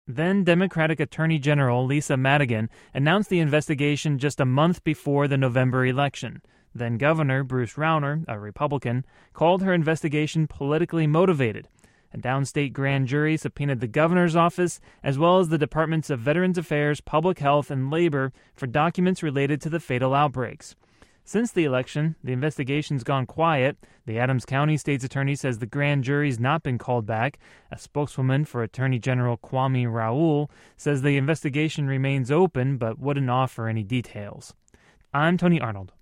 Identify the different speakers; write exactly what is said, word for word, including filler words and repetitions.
Speaker 1: Then Democratic Attorney General Lisa Madigan announced the investigation just a month before the November election. Then Governor Bruce Rauner, a Republican, called her investigation politically motivated. A downstate grand jury subpoenaed the governor's office as well as the Departments of Veterans Affairs, Public Health, and Labor for documents related to the fatal outbreaks. Since the election, the investigation's gone quiet. The Adams County State's attorney says the grand jury's not been called back. A spokeswoman for Attorney General Kwame Raoul says the investigation remains open but wouldn't offer any details. I'm Tony Arnold.